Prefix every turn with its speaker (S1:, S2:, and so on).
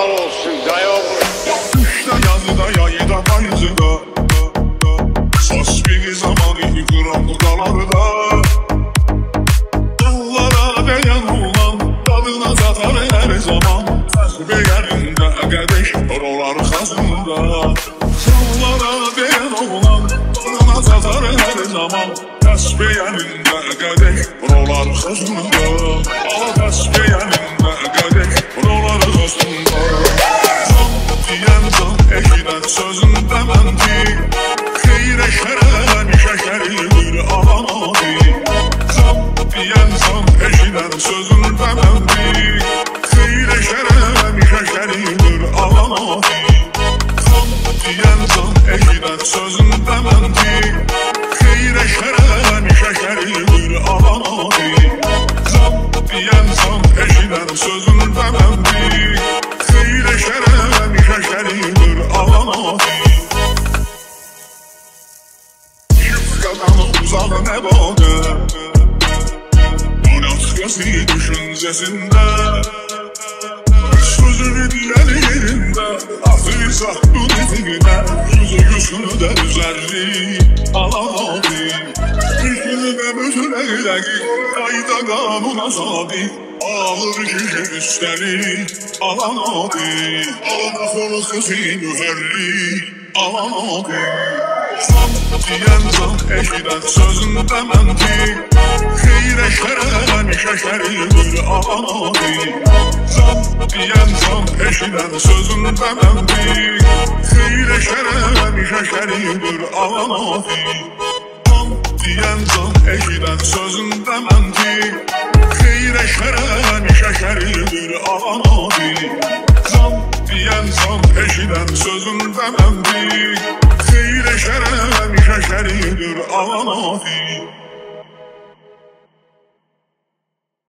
S1: Yazıklar olsun dayı.
S2: Düşte yazıda yayıda payızıda Sas bir zaman iki karanlıklarda Dağlara değen olan tadına tatar her zaman Ses beğeninde qədeş oralar xazında Dağlara değen olan tadına tatar her zaman Ses beğeninde qədeş oralar xazında Ses beğeninde qədeş oralar xazında Eşidən sözündə məntik Xeyrə şərəm şəkəridir alamadi Zam deyən zam eşidən sözündə məntik Xeyrə şərəm şəkəridir alamadi Zam deyən zam eşidən sözündə məntik Xeyrə şərəm şəkəridir alamadi Zam deyən zam eşidən sözündə məntik Xeyrə şərəm şəkəridir alamadi Yufqadan uzadı nə badə Anasqası düşüncəsində Sözünü deyən yerində Atırsa bu dediğinə Yüzü yüzünü də düzərli alamadi Yüzünü də müzürəqləqi Qayda qanuna sadi Ağır şişir üstəlik alamadi Alana xorxısı mühərli alamadi Zam deyən zam eşidən sözündə məntik Xeyrə şərəm şəkəridir alamadi Zam deyən zam eşidən sözündə məntik Xeyrə şərəm şəkəridir alamadi Zam deyən zam eşidən sözündə məntik Xeyrə şərəm şəkəridir alamadi Zam deyən zam eşidən sözündə məntik Xeyrə şərəm şəkəridir alamadi